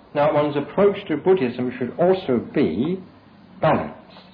Now, one's approach to Buddhism should also be balanced.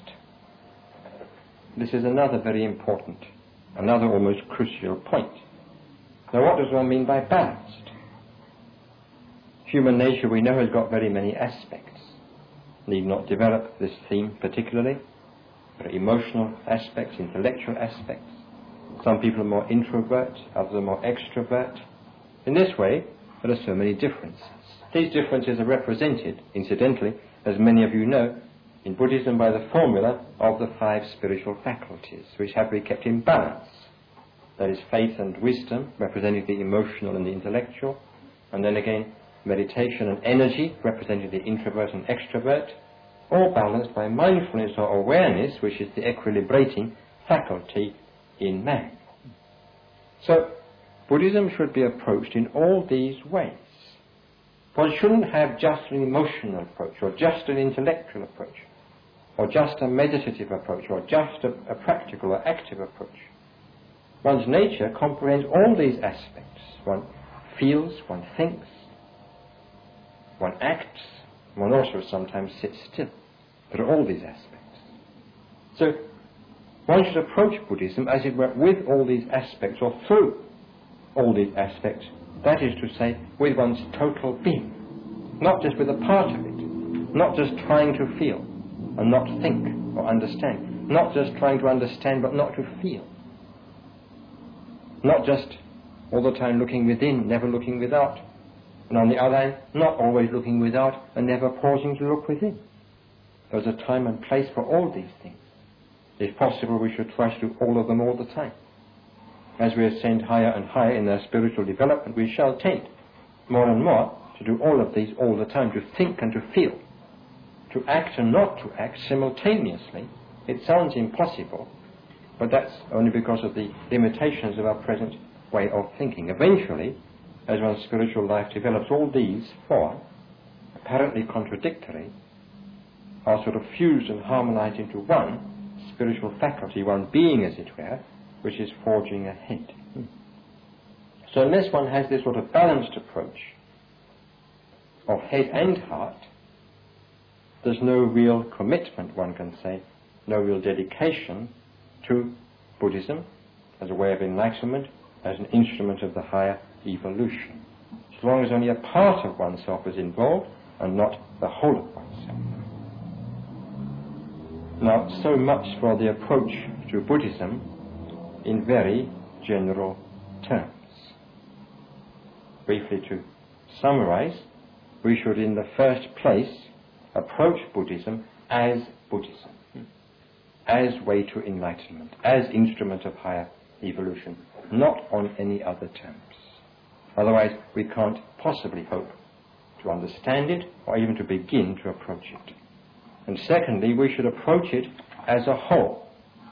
This is another very important, another almost crucial point. Now, what does one mean by balanced? Human nature, we know, has got very many aspects. Need not develop this theme particularly. There are emotional aspects, intellectual aspects. Some people are more introvert, others are more extrovert. In this way, there are so many differences. These differences are represented, incidentally, as many of you know, in Buddhism by the formula of the 5 spiritual faculties, which have to be kept in balance. That is faith and wisdom, representing the emotional and the intellectual, and then again meditation and energy, representing the introvert and extrovert, all balanced by mindfulness or awareness, which is the equilibrating faculty in man. So, Buddhism should be approached in all these ways. One shouldn't have just an emotional approach, or just an intellectual approach, or just a meditative approach, or just a practical or active approach. One's nature comprehends all these aspects. One feels, one thinks, one acts, one also sometimes sits still. There are all these aspects. So, one should approach Buddhism, as it were, with all these aspects, or through all these aspects. That is to say, with one's total being. Not just with a part of it. Not just trying to feel and not think or understand. Not just trying to understand but not to feel. Not just all the time looking within, never looking without. And on the other hand, not always looking without and never pausing to look within. There's a time and place for all these things. If possible, we should try to do all of them all the time. As we ascend higher and higher in our spiritual development, we shall tend more and more to do all of these all the time, to think and to feel, to act and not to act simultaneously. It sounds impossible, but that's only because of the limitations of our present way of thinking. Eventually, as one's spiritual life develops, all these 4, apparently contradictory, are sort of fused and harmonized into one spiritual faculty, one being, as it were, which is forging ahead. So unless one has this sort of balanced approach of head and heart, there's no real commitment, one can say, no real dedication to Buddhism as a way of enlightenment, as an instrument of the higher evolution. As long as only a part of oneself is involved and not the whole of oneself. Now, so much for the approach to Buddhism in very general terms. Briefly to summarize, we should in the first place approach Buddhism as Buddhism, as way to enlightenment, as instrument of higher evolution, not on any other terms. Otherwise, we can't possibly hope to understand it or even to begin to approach it. And secondly, we should approach it as a whole,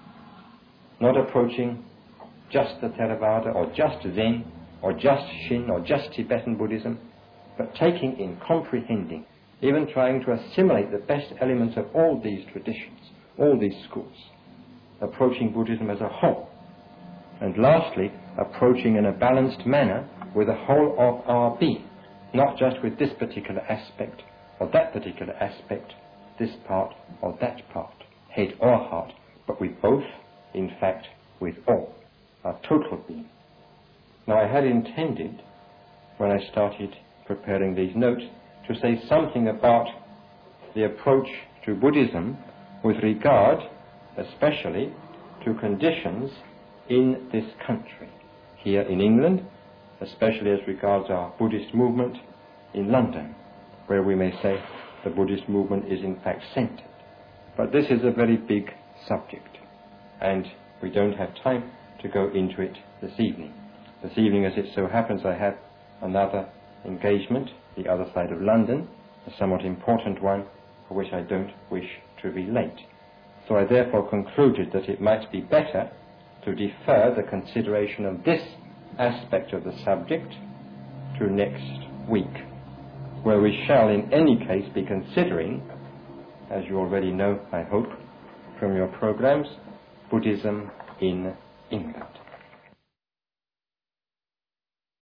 not approaching just the Theravada or just Zen or just Shin or just Tibetan Buddhism, but taking in, comprehending, even trying to assimilate the best elements of all these traditions, all these schools, approaching Buddhism as a whole. And lastly, approaching in a balanced manner with the whole of our being, not just with this particular aspect or that particular aspect, this part or that part, head or heart, but with both, in fact, with all, our total being. Now, I had intended, when I started preparing these notes, to say something about the approach to Buddhism with regard, especially, to conditions in this country, here in England, especially as regards our Buddhist movement in London, where we may say the Buddhist movement is in fact centered. But this is a very big subject, and we don't have time to go into it this evening. This evening, as it so happens, I have another engagement, the other side of London, a somewhat important one, for which I don't wish to be late. So I therefore concluded that it might be better to defer the consideration of this aspect of the subject to next week, where we shall in any case be considering, as you already know, I hope, from your programs, Buddhism in England.